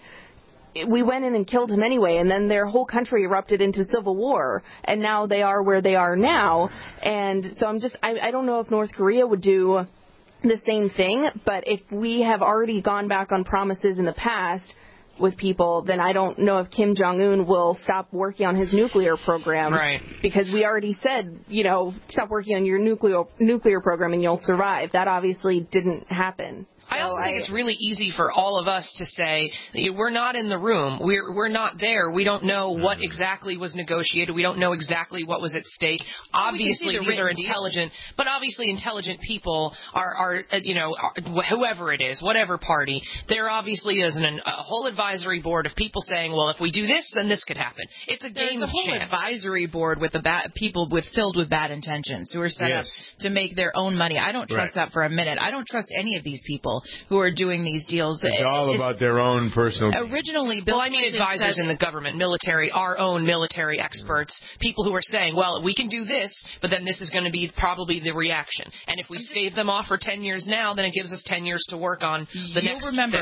we went in and killed him anyway, and then their whole country erupted into civil war, and now they are where they are now. And so I'm just I, I don't know if North Korea would do the same thing, but if we have already gone back on promises in the past with people, then I don't know if Kim Jong-un will stop working on his nuclear program. Right. Because we already said, you know, stop working on your nuclear nuclear program and you'll survive. That obviously didn't happen. So I also I, think it's really easy for all of us to say, we're not in the room. We're we're not there. We don't know what exactly was negotiated. We don't know exactly what was at stake. Obviously, the these are written intelligent, but obviously intelligent people are, are uh, you know, are, whoever it is, whatever party, there obviously is an, a whole advisory board of people saying, well, if we do this, then this could happen. It's a There's game a of whole chance. advisory board with the ba- people with filled with bad intentions who are set Yes. up to make their own money. I don't trust Right. that for a minute. I don't trust any of these people who are doing these deals. It's all It's- about their own personal. Originally, Bill Well, I mean Clinton advisors said- in the government, military, our own military experts, people who are saying, well, we can do this, but then this is going to be probably the reaction. And if we stave them off for ten years now, then it gives us ten years to work on the You'll next remember, thing.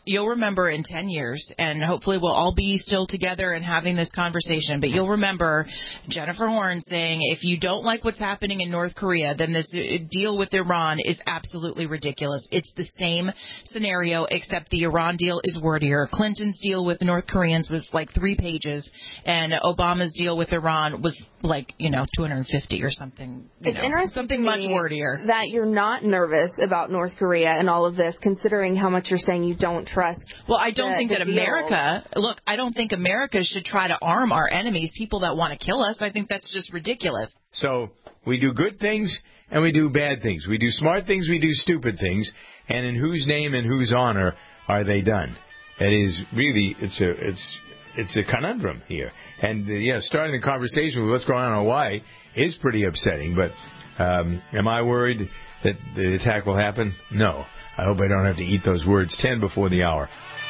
you'll remember in ten years, and hopefully we'll all be still together and having this conversation, but you'll remember Jennifer Horn saying, if you don't like what's happening in North Korea, then this deal with Iran is absolutely ridiculous. It's the same scenario, except the Iran deal is wordier. Clinton's deal with North Koreans was like three pages, and Obama's deal with Iran was like, you know, two hundred fifty or something. You It's know, interesting something to much me wordier. that you're not nervous about North Korea and all of this, considering how much you're saying you don't trust. Well, I don't the, think the that deals. America, look, I don't think America should try to arm our enemies, people that want to kill us. I think that's just ridiculous. So we do good things and we do bad things. We do smart things, we do stupid things, and in whose name and whose honor are they done? It is really, it's a, it's, it's a conundrum here. And, uh, yeah, starting the conversation with what's going on in Hawaii is pretty upsetting, but um, am I worried that the attack will happen? No. I hope I don't have to eat those words ten before the hour.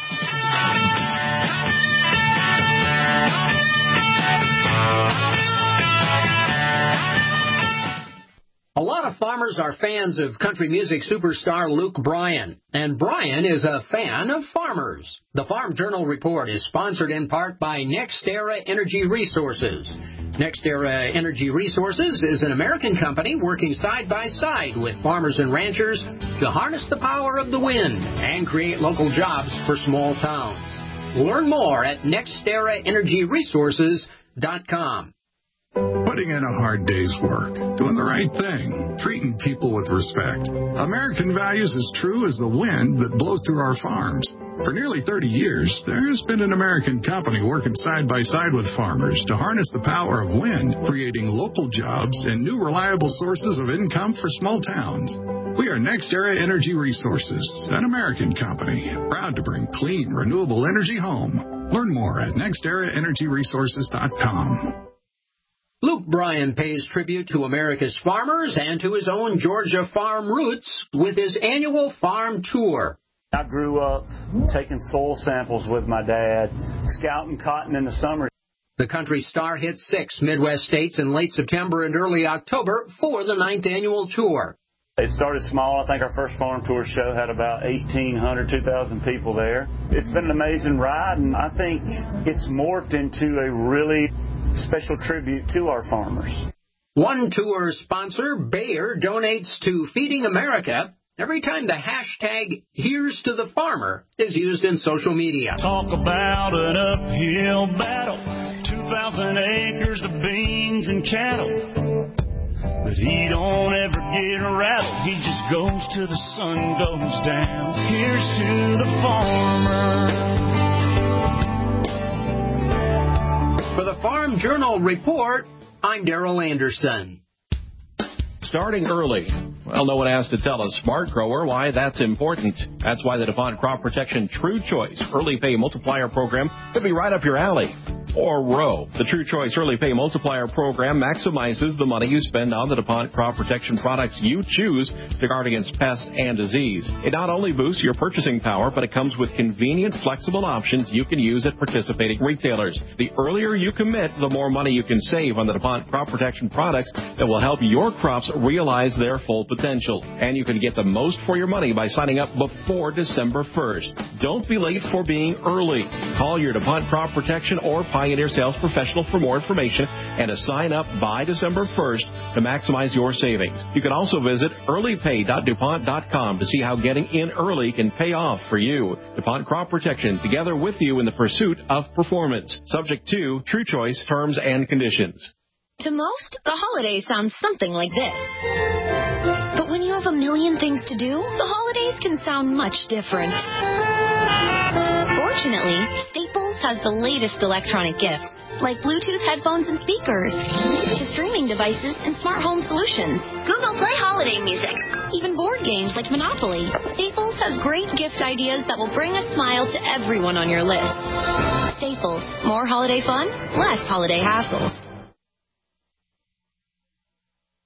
A lot of farmers are fans of country music superstar Luke Bryan, and Bryan is a fan of farmers. The Farm Journal Report is sponsored in part by NextEra Energy Resources. NextEra Energy Resources is an American company working side by side with farmers and ranchers to harness the power of the wind and create local jobs for small towns. Learn more at next era energy resources dot com. Putting in a hard day's work, doing the right thing, treating people with respect. American values as true as the wind that blows through our farms. For nearly thirty years, there's been an American company working side by side with farmers to harness the power of wind, creating local jobs and new reliable sources of income for small towns. We are NextEra Energy Resources, an American company, proud to bring clean, renewable energy home. Learn more at next era energy resources dot com. Luke Bryan pays tribute to America's farmers and to his own Georgia farm roots with his annual farm tour. I grew up taking soil samples with my dad, scouting cotton in the summer. The country star hit six Midwest states in late September and early October for the ninth annual tour. It started small. I think our first farm tour show had about eighteen hundred, two thousand people there. It's been an amazing ride, and I think it's morphed into a really special tribute to our farmers. One tour sponsor, Bayer, donates to Feeding America every time the hashtag Here's to the Farmer is used in social media. Talk about an uphill battle, two thousand acres of beans and cattle. But he don't ever get rattled, he just goes till the sun goes down. Here's to the farmer. For the Farm Journal Report, I'm Darrell Anderson. Starting early. Well, no one has to tell a smart grower why that's important. That's why the DuPont Crop Protection True Choice Early Pay Multiplier Program could be right up your alley. Or row. The True Choice Early Pay Multiplier Program maximizes the money you spend on the DuPont crop protection products you choose to guard against pests and disease. It not only boosts your purchasing power, but it comes with convenient, flexible options you can use at participating retailers. The earlier you commit, the more money you can save on the DuPont crop protection products that will help your crops realize their full potential. And you can get the most for your money by signing up before December first. Don't be late for being early. Call your DuPont Crop Protection or Pioneer Sales Professional for more information and to sign up by December first to maximize your savings. You can also visit early pay dot dupont dot com to see how getting in early can pay off for you. DuPont Crop Protection, together with you in the pursuit of performance. Subject to True Choice terms and conditions. To most, the holidays sound something like this. But when you have a million things to do, the holidays can sound much different. Fortunately, Staples has the latest electronic gifts, like Bluetooth headphones and speakers, to streaming devices and smart home solutions. Google Play holiday music, even board games like Monopoly. Staples has great gift ideas that will bring a smile to everyone on your list. Staples, more holiday fun, less holiday hassles.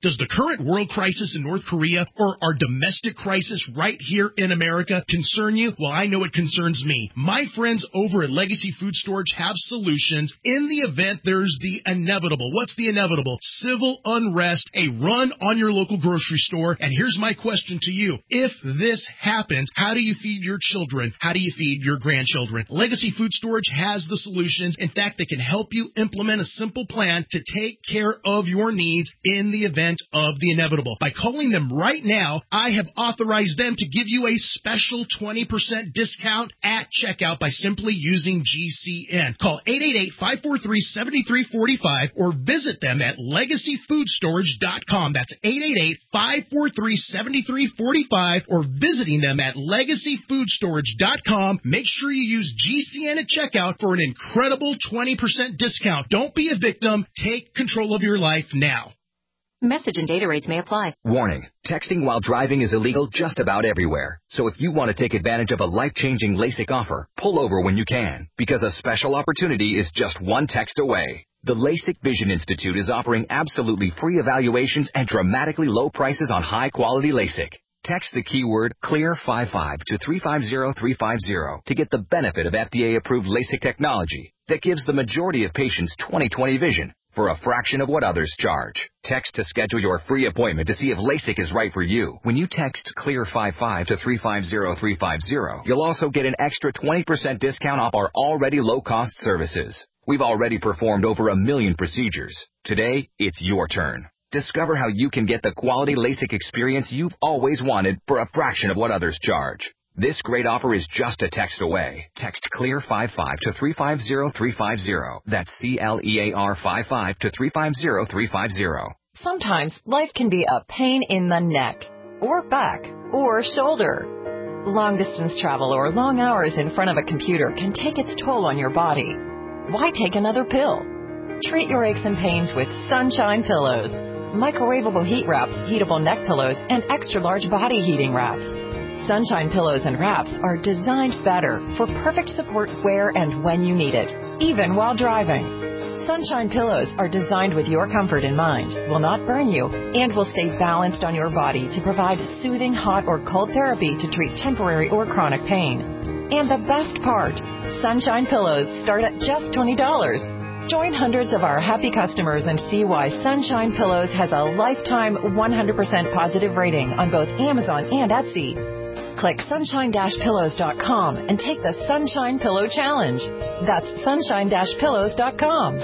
Does the current world crisis in North Korea or our domestic crisis right here in America concern you? Well, I know it concerns me. My friends over at Legacy Food Storage have solutions in the event there's the inevitable. What's the inevitable? Civil unrest, a run on your local grocery store. And here's my question to you. If this happens, how do you feed your children? How do you feed your grandchildren? Legacy Food Storage has the solutions. In fact, they can help you implement a simple plan to take care of your needs in the event of the inevitable. By calling them right now, I have authorized them to give you a special twenty percent discount at checkout by simply using G C N. Call eight eight eight, five four three, seven three four five or visit them at legacy food storage dot com. That's eight eight eight, five four three, seven three four five or visiting them at legacy food storage dot com. Make sure you use G C N at checkout for an incredible twenty percent discount. Don't be a victim. Take control of your life now. Message and data rates may apply. Warning. Texting while driving is illegal just about everywhere. So if you want to take advantage of a life-changing LASIK offer, pull over when you can, because a special opportunity is just one text away. The LASIK Vision Institute is offering absolutely free evaluations and dramatically low prices on high-quality LASIK. Text the keyword clear five five to three five zero three five zero to get the benefit of F D A-approved LASIK technology that gives the majority of patients twenty twenty vision for a fraction of what others charge. Text to schedule your free appointment to see if LASIK is right for you. When you text clear five five to three five zero three five zero, you'll also get an extra twenty percent discount off our already low-cost services. We've already performed over a million procedures. Today, it's your turn. Discover how you can get the quality LASIK experience you've always wanted for a fraction of what others charge. This great offer is just a text away. Text clear five five to three five zero three five zero. That's C L E A R five five to three five zero three five zero. Sometimes life can be a pain in the neck, or back, or shoulder. Long distance travel or long hours in front of a computer can take its toll on your body. Why take another pill? Treat your aches and pains with Sunshine Pillows. Microwavable heat wraps, heatable neck pillows, and extra large body heating wraps. Sunshine Pillows and Wraps are designed better for perfect support where and when you need it, even while driving. Sunshine Pillows are designed with your comfort in mind, will not burn you, and will stay balanced on your body to provide soothing hot or cold therapy to treat temporary or chronic pain. And the best part, Sunshine Pillows start at just twenty dollars. Join hundreds of our happy customers and see why Sunshine Pillows has a lifetime one hundred percent positive rating on both Amazon and Etsy. Click sunshine dash pillows dot com and take the Sunshine Pillow Challenge. That's sunshine dash pillows dot com.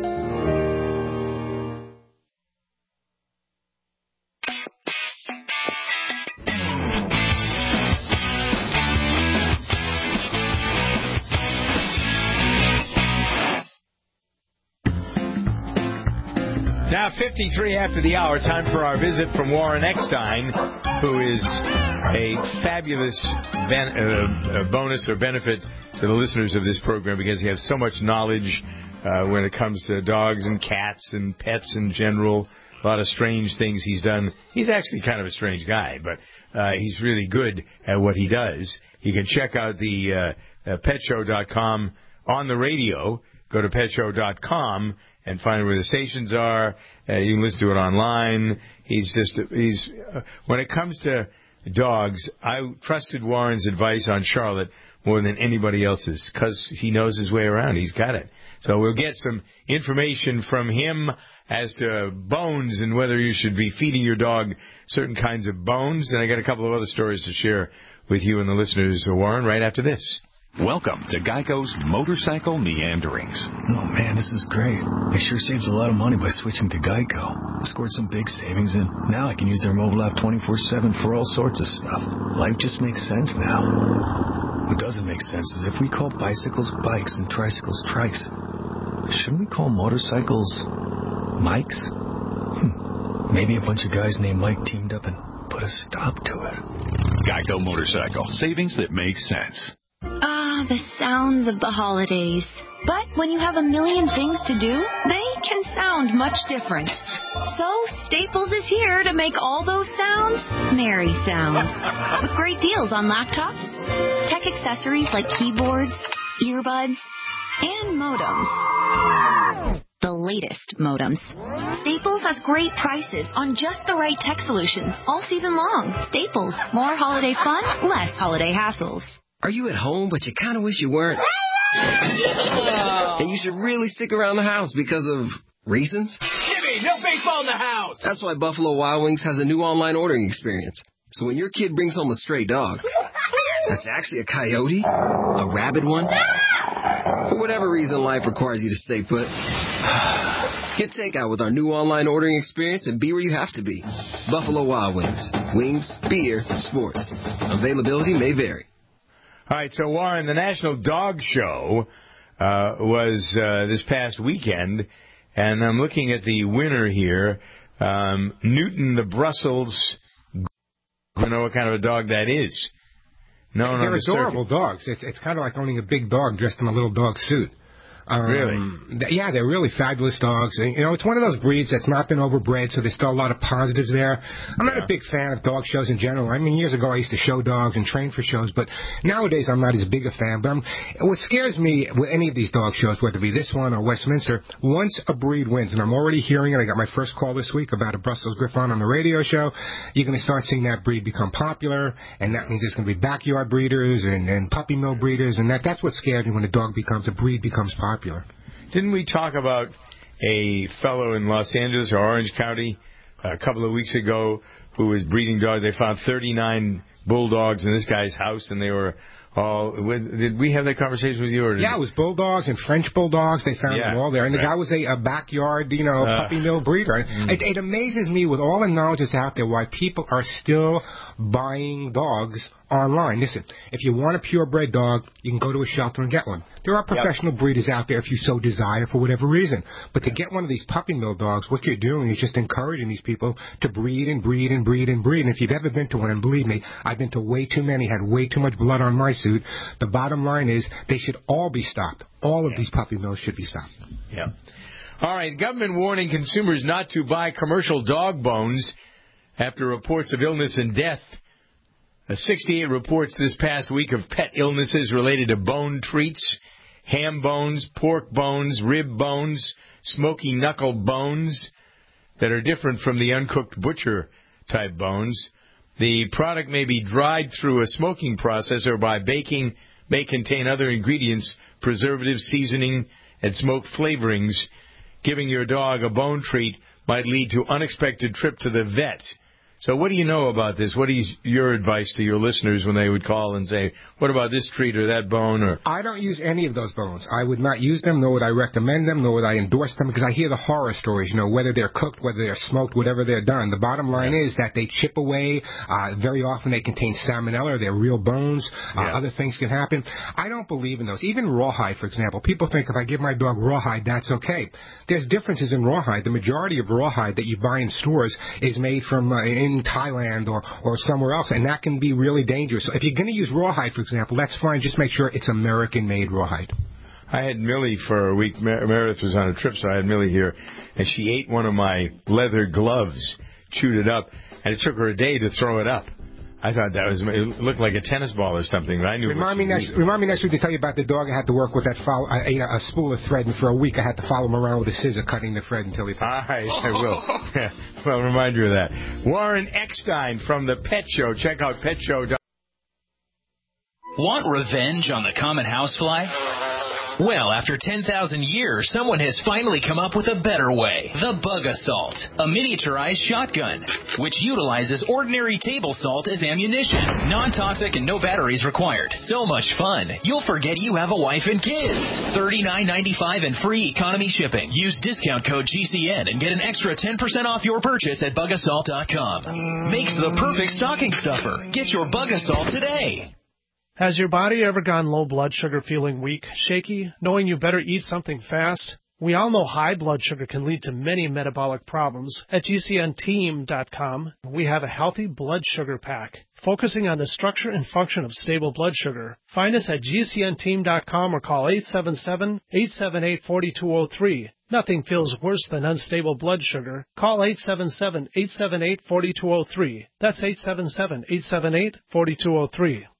Now, fifty-three after the hour, time for our visit from Warren Eckstein, who is a fabulous ben- uh, bonus or benefit to the listeners of this program because he has so much knowledge uh, when it comes to dogs and cats and pets in general. A lot of strange things he's done. He's actually kind of a strange guy, but uh, he's really good at what he does. You can check out the uh, uh, pet show dot com on the radio. Go to pet show dot com and find where the stations are. Uh, you can listen to it online. He's just, he's, uh, when it comes to dogs, I trusted Warren's advice on Charlotte more than anybody else's because he knows his way around. He's got it. So we'll get some information from him as to bones and whether you should be feeding your dog certain kinds of bones. And I got a couple of other stories to share with you and the listeners, Warren, right after this. Welcome to Geico's Motorcycle Meanderings. Oh, man, this is great. It sure saves a lot of money by switching to Geico. I scored some big savings, and now I can use their mobile app twenty-four seven for all sorts of stuff. Life just makes sense now. What doesn't make sense is if we call bicycles bikes and tricycles trikes, shouldn't we call motorcycles Mikes? Hmm. Maybe a bunch of guys named Mike teamed up and put a stop to it. Geico Motorcycle. Savings that make sense. Ah, the sounds of the holidays. But when you have a million things to do, they can sound much different. So Staples is here to make all those sounds merry sounds. With great deals on laptops, tech accessories like keyboards, earbuds, and modems. the latest modems. Staples has great prices on just the right tech solutions all season long. Staples, more holiday fun, less holiday hassles. Are you at home but you kind of wish you weren't? And you should really stick around the house because of reasons? Jimmy, no baseball in the house! That's why Buffalo Wild Wings has a new online ordering experience. So when your kid brings home a stray dog, that's actually a coyote, a rabid one, for whatever reason life requires you to stay put, get takeout with our new online ordering experience and be where you have to be. Buffalo Wild Wings. Wings, beer, sports. Availability may vary. All right, so Warren, the National Dog Show uh, was uh, this past weekend, and I'm looking at the winner here, um, Newton the Brussels. I don't know what kind of a dog that is. No, They're no, adorable dogs. It's, it's kind of like owning a big dog dressed in a little dog suit. Um, Really? th- Yeah, they're really fabulous dogs. And, you know, it's one of those breeds that's not been overbred, so there's still a lot of positives there. I'm not a big fan of dog shows in general. I mean, years ago I used to show dogs and train for shows, but nowadays I'm not as big a fan. But I'm, what scares me with any of these dog shows, whether it be this one or Westminster, once a breed wins, and I'm already hearing it. I got my first call this week about a Brussels Griffon on the radio show. You're going to start seeing that breed become popular, and that means there's going to be backyard breeders and, and puppy mill breeders, and that that's what scares me when a dog becomes, a breed becomes popular. Didn't we talk about a fellow in Los Angeles or Orange County a couple of weeks ago who was breeding dogs? They found thirty-nine bulldogs in this guy's house, and they were all... Did we have that conversation with you? Or did Yeah, it was bulldogs and French bulldogs. They found Yeah, them all there. And the right. guy was a, a backyard, you know, Uh, puppy mill breeder. mm. It, it amazes me with all the knowledge that's out there why people are still buying dogs online. Listen, if you want a purebred dog, you can go to a shelter and get one. There are professional breeders out there if you so desire for whatever reason. But to get one of these puppy mill dogs, what you're doing is just encouraging these people to breed and breed and breed and breed. And if you've ever been to one, and believe me, I've been to way too many, had way too much blood on my suit, the bottom line is they should all be stopped. All of yeah. these puppy mills should be stopped. Yeah. All right, government warning consumers not to buy commercial dog bones after reports of illness and death. A sixty-eight reports this past week of pet illnesses related to bone treats, ham bones, pork bones, rib bones, smoky knuckle bones that are different from the uncooked butcher-type bones. The product may be dried through a smoking process or by baking, may contain other ingredients, preservatives, seasoning, and smoke flavorings. Giving your dog a bone treat might lead to unexpected trip to the vet. So what do you know about this? What is your advice to your listeners when they would call and say, what about this treat or that bone? Or I don't use any of those bones. I would not use them, nor would I recommend them, nor would I endorse them, because I hear the horror stories, you know, whether they're cooked, whether they're smoked, whatever they're done. The bottom line yeah. is that they chip away. Uh, very often they contain salmonella. They're real bones. Uh, yeah. Other things can happen. I don't believe in those. Even rawhide, for example. People think if I give my dog rawhide, that's okay. There's differences in rawhide. The majority of rawhide that you buy in stores is made from uh, in Thailand or, or somewhere else, and that can be really dangerous. So if you're going to use rawhide, for example, that's fine. Just make sure it's American-made rawhide. I had Millie for a week. Mer- Meredith was on a trip, so I had Millie here, and she ate one of my leather gloves, chewed it up, and it took her a day to throw it up. I thought that was, it looked like a tennis ball or something, but I knew remind it me next. Remind me next week to tell you about the dog I had to work with that follow, I ate a, a spool of thread, and for a week I had to follow him around with a scissor cutting the thread until he. I, I will. Yeah, well, remind you of that. Warren Eckstein from the Pet Show. Check out pet show dot com. Want revenge on the common housefly? Well, after ten thousand years, someone has finally come up with a better way. The Bug Assault, a miniaturized shotgun, which utilizes ordinary table salt as ammunition. Non-toxic and no batteries required. So much fun, you'll forget you have a wife and kids. thirty-nine ninety-five and free economy shipping. Use discount code G C N and get an extra ten percent off your purchase at bug assault dot com. Makes the perfect stocking stuffer. Get your Bug Assault today. Has your body ever gone low blood sugar, feeling weak, shaky, knowing you better eat something fast? We all know high blood sugar can lead to many metabolic problems. At G C N team dot com, we have a healthy blood sugar pack, focusing on the structure and function of stable blood sugar. Find us at G C N team dot com or call eight seven seven, eight seven eight, four two zero three. Nothing feels worse than unstable blood sugar. Call eight seven seven, eight seven eight, four two zero three. That's eight seven seven, eight seven eight, four two zero three.